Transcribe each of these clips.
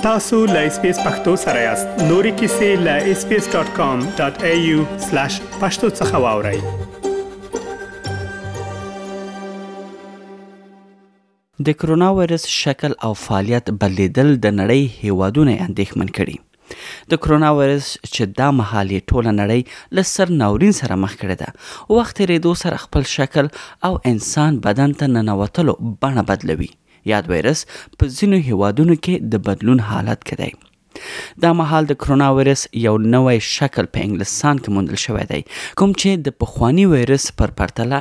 tasu.lspacepakhtosarayast nori kisi.lspace.com.au/pakhtosakhawauri. د کرونا وایرس شکل او فعالیت بدلیدل د نړۍ هیوادونه اندېښمن کړي. د کرونا وایرس چې دا مهال یې ټوله نړۍ له سر ناورین سره مخ کړې ده، وخت تېرېدو سره خپل شکل او انسان بدن ته ننوتلو بڼه بدلوي. یاد وایرس په ځینو هیوادونو کې د بدلون حالت کې دی. دا مهال د کرونا وایرس یو نوی شکل په انګلستان کې موندل شوی دی، کوم چې د پخواني وایرس پر پرتله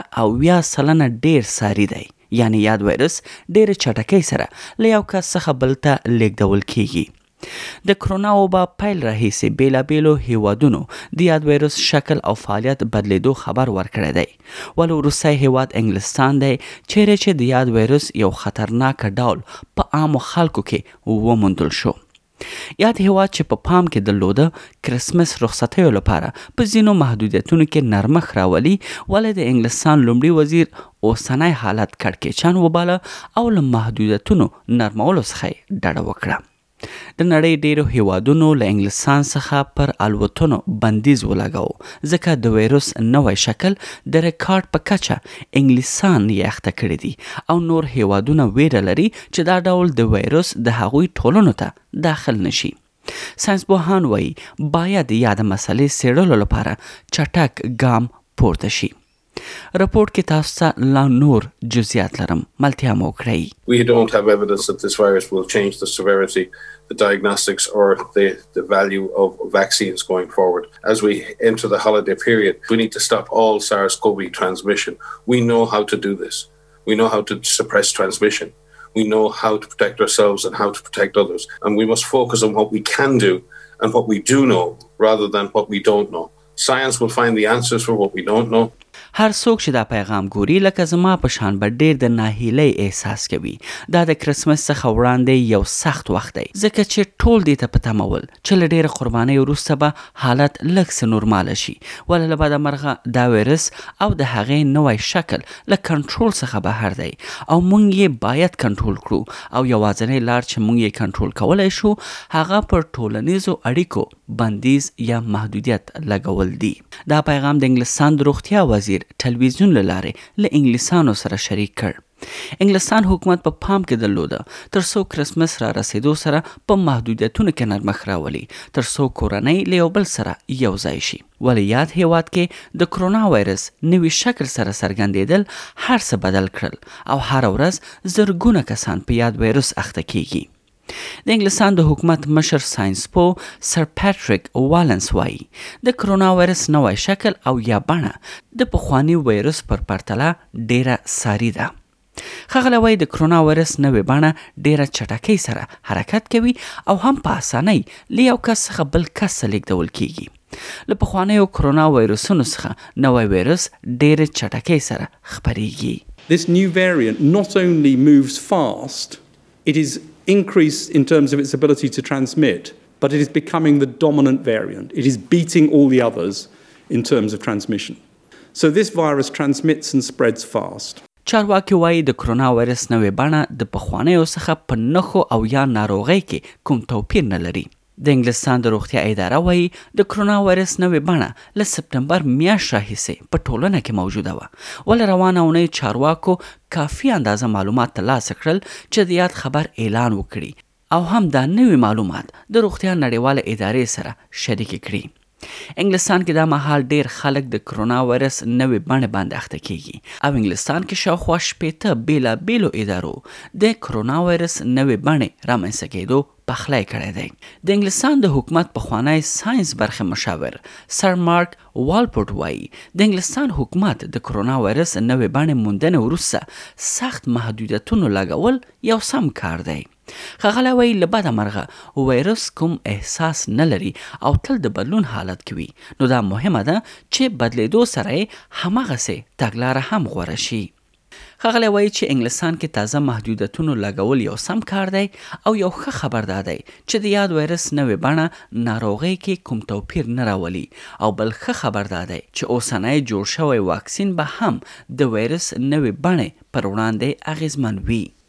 80% ډیر ساري دی. یعنی یاد وایرس ډېر چټکۍ سره له یو کس څخه بل ته لیږدول کیږي. د کرونا وبا پیل راهیسې بیلابیلو هیوادونو د یاد وایرس شکل او فعالیت بدلیدو خبر ورکړی دی، ولې وروستی هیواد انګلستان دی چیرې چې د یاد وایرس یو خطرناک ډول په عامو خلکو کې وموندل شو. یاد هیواد چې په پام کې درلوده کرسمس رخصتیو لپاره په ځینو محدودیتونو کې نرمښت راولي، ولې د انګلستان لومړي وزیر اوسنی حالت کړکېچن وباله او له محدودیتونو نرمولو څخه ډډه وکړه. د نړۍ ډیرو هیوادونو له انګلستان څخه پر الوتنو بندیز ولګاوه، ځکه د وایرس نوی شکل د ریکارډ په کچه انګلیسان یې اخته کړي دي او نور هیوادونه ویره لري چې دا ډول د وایرس د هغوی ټولنو ته داخل نشي. ساینسپوهان وایي باید یاد مسلې څېړلو لپاره چټک ګام پورته شي. رپورټ کې تاسو ته لا نور جزئیات لرم، ملتیا مو کړئ. We don't have evidence that this virus will change the severity, the diagnostics or the value of vaccines going forward. As we enter the holiday period, we need to stop all SARS-CoV transmission. We know how to do this. We know how to suppress transmission. We know how to protect ourselves and how to protect others. And we must focus on what we can do and what we do know rather than what we don't know. Science will find the answers for what we don't know. هر څوک چې دا پیغام ګوري لکه زما په شان به ډیر د ناهیلۍ احساس کوي. دا د کرسمس څخه وړاندې یو سخت وخت دی، ځکه چې ټول دې ته په تمه ول چې له ډیره قربانۍ وروسته به حالت لږ څه نورماله شي، ولې له بده مرغه دا وایرس او د هغې نوی شکل له کنټرول څخه بهر دی او موږ یې باید کنټرول کړو، او یوازینی لار چې موږ یې کنټرول کولی شو هغه پر ټولنیزو اړیکو بندیز یا محدودیت لګول دي. دا پیغام د انګلستان د روغتیا وزیر ټلویزیون له لارې له انګلیسانو سره شریک کړ. انګلستان حکومت په پام کې درلوده ترڅو کرسمس را رسیدو سره په محدودیتونو کې نرمښت راولي، ترڅو کورنۍ له یو بل سره یو ځای شي. ولې یاد هیواد کې د کرونا وایرس نوي شکل سره څرګندېدل هر څه بدل کړل او هر ورځ زرګونه کسان په یاد وایرس اخته کیږي. د انګلستان د حکومت مشر ساینسپو سر پیټریک والنس وایي د کرونا وایرس نوی شکل او یا بڼه د پخواني وایرس پر پرتله ډیره ساري ده. ښاغلی وایي د کرونا وایرس نوې بڼه ډیره چټکۍ سره حرکت کوي او هم په اسانۍ له یو کس څخه بل کس ته لیږدول کیږي. له پخوانیو کرونا وایرسونو څخه نوی وایرس ډیره چټکۍ سره خپریږي. This new variant not only moves fast, it is increased in terms of its ability to transmit, but it is becoming the dominant variant. It is beating all the others in terms of transmission. So this virus transmits and spreads fast. چارواکي وایي د کرونا وایرس نوې بڼه د پخوانیو څخه په نښو او یا ناروغۍ کې کوم توپیر نه لري. د انګلستان د روغتیا اداره وایي د کرونا وایرس نوې بڼه له سپتمبر میاشت راهیسې په ټولنه کې موجوده وه، ولې روانه اونۍ چارواکو کافي اندازه معلومات ترلاسه کړل چې د یاد خبر اعلان وکړي او هم دا نوي معلومات د روغتیا نړیواله ادارې سره شریک کړي. انګلستان کې دا مهال ډیر خلک د کرونا وایرس نوې بڼې باندې اخته کیږي او انګلستان کې شاوخوا 80 بیلابیلو ادارو د کرونا وایرس نوې بڼې رامنځته کېدو پخلی کړی دی. د انګلستان د حکومت پخوانی ساينس برخه مشاور سر مارک والپورټ وایي د انګلستان حکومت د کرونا وایرس نوې بڼې موندنې وروسته سخت محدودیتونو لګول یو سم کار دی. ښاغلی وایي له بده مرغه وایرس کوم احساس نه لري او تل د بدلون حالت کوي، نو دا مهمه ده چې بدلیدو سره یې هماغسې تګلاره هم غوره شي. ښاغلی وایي چې انګلستان کې تازه محدودیتونو لګول یو سم کار دی او یو ښه خبر دا دی چې د یاد وایرس نوې بڼه ناروغۍ کې کوم توپیر نه راولي، او بل ښه خبر دا دی چې اوسنی جوړ شوی واکسین به هم د وایرس نوې بڼې پر وړاندې اغیزمن وي.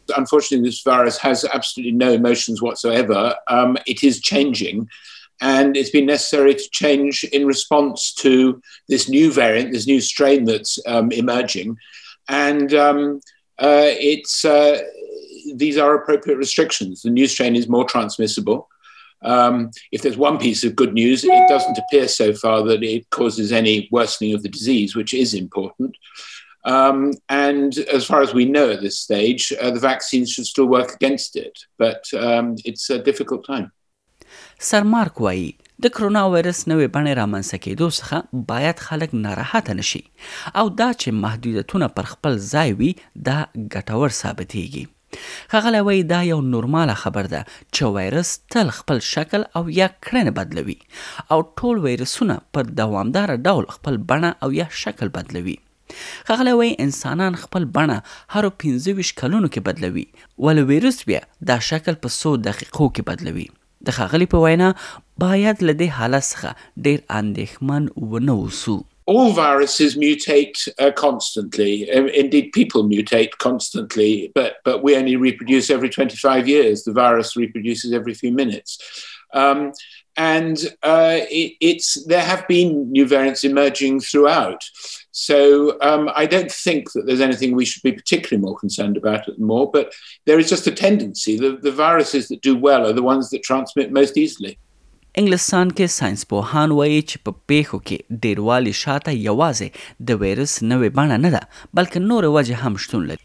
Unfortunately, this virus has absolutely no emotions whatsoever. It is changing, and it's been necessary to change in response to this new variant, this new strain that's emerging. And these are appropriate restrictions. The new strain is more transmissible. If there's one piece of good news, it doesn't appear so far that it causes any worsening of the disease, which is important. And as far as we know at this stage, the vaccines should still work against it. But it's a difficult time. سر مارک وایي د کرونا وایرس نوې بڼې رامنځته کېدو څخه باید خلک ناراحته نشي او دا چې محدودیتونه پر خپل ځای وي دا ګټور ثابتېږي. ښاغلی وایي دا یو نورماله خبر ده چې وایرس تل خپل شکل او یا کړنې بدلوي او ټول وایرسونه په دوامداره ډول خپل بڼه او یا شکل بدلوي. ښاغلی وایي انسانان خپل بڼه هرو 25 کلونو کې بدلوي ولې ویروس بیا دا شکل په 100 دقیقو کې بدلوي. د ښاغلي په وینا باید له دې حالت څخه ډېر اندېښمن ونه اوسو. All viruses mutate constantly. Indeed, people mutate constantly, but we only reproduce every 25 years. The virus reproduces every few minutes. There have been new variants emerging throughout. So I don't think that there's anything we should be particularly more concerned about at the more, but there is just a tendency. The viruses that do well are the ones that transmit most easily. انګلستان کې ساينس پوهان وایي چې په پیښو کې ډیروالي شاته یوازې د وایرس نوې بڼه نه ده بلکې نور وجه هم شتون لري.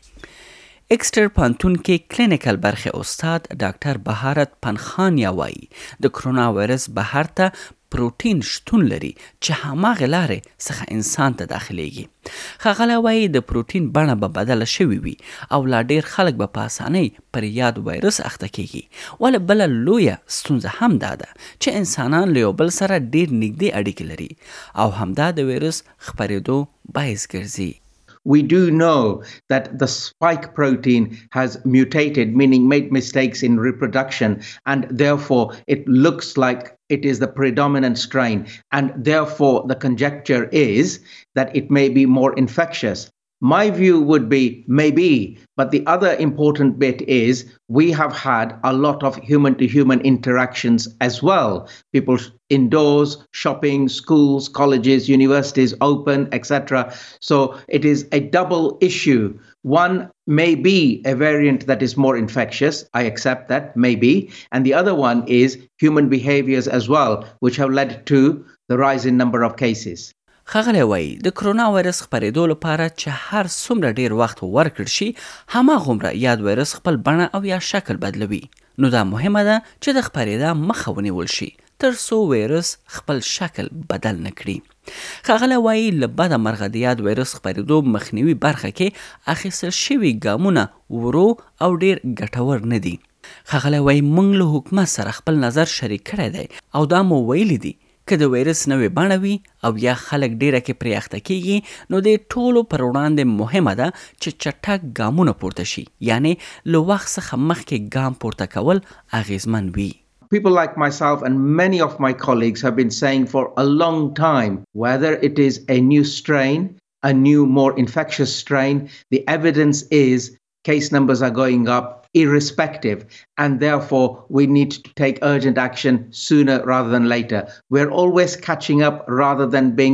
ایکسټر پانتون کې کلینیکل برخه استاد ډاکټر بهارت پنخانیا وایي د کرونا وایرس بهر ته پروتین شتون لري چې هماغه لارې څخه انسان ته داخليږي. ښاغلی وایي د پروتین بڼه به بدله شوې وي او لا ډیر خلک به په اسانۍ پر یاد وایرس اخته کیږي. ولې بله لویه ستونزه هم دا ده چې انسانان له یو بل سره ډیر نږدې اړیکې لري او همدا د وایرس خپرېدو باعث ګرځي. We do know that the spike protein has mutated, meaning made mistakes in reproduction, and therefore it looks like it is the predominant strain, and therefore the conjecture is that it may be more infectious. My view would be maybe, but the other important bit is we have had a lot of human-to-human interactions as well. People indoors, shopping, schools, colleges, universities open, etc. So it is a double issue. One may be a variant that is more infectious. I accept that, maybe. And the other one is human behaviors as well, which have led to the rise in number of cases. ښاغلی وایي د کرونا وایرس خپرېدو لپاره چې هر څومره ډیر وخت ورکړ شي هماغومره یاد وایرس خپل بڼه او یا شکل بدلوي. نو دا مهمه ده چې د خپرېدا مخه ونیول شي تر څو وایرس خپل شکل بدل نکړي. ښاغلی وایي له بده مرغه د یاد وایرس خپرېدو مخنیوي برخه کې اخیستل شوي ګامونه ورو او ډیر ګټور نه دي. ښاغلی وایي موږ له حکومت سره خپل نظر شریک کړی دی او دا مو ویلي دي که د وایرس نوې بڼه وي او یا خلک ډیره کې پرې اخته کیږي نو د ټولو پر وړاندې مهمه ده چې چټک ګامونه پورته شي یعنی له وخت څخه مخکې ګام پورته کول اغیزمن وي. People like myself and many of my colleagues have been saying for a long time, whether it is a new strain, a new more infectious strain, the evidence is case numbers are going up irrespective, and therefore we need to take urgent action sooner rather than later. We're always catching up rather than being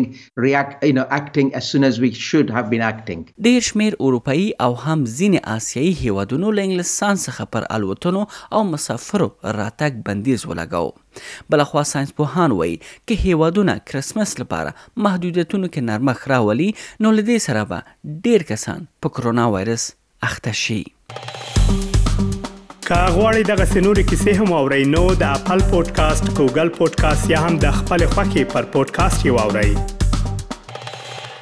acting as soon as we should have been acting. ډیر شمیر اروپایي او هم ځینې آسیایي هیوادونو له انګلستان څخه پر الوتنو او مسافرو راتګ بندیز ولګاو. بلخوا ساينس پوهان وایي که هیوادونه کرسمس لپاره محدودیتونو کې نرمښت راولي نو له دې سره به ډیر کسان په کرونا وایرس اخته شي. که غواړئ دغه سنوري کیسې هم اورئ نو د اپل پودکاسټ، ګوګل پودکاسټ یا هم د خپل خوښې پر پودکاسټ یې واورئ.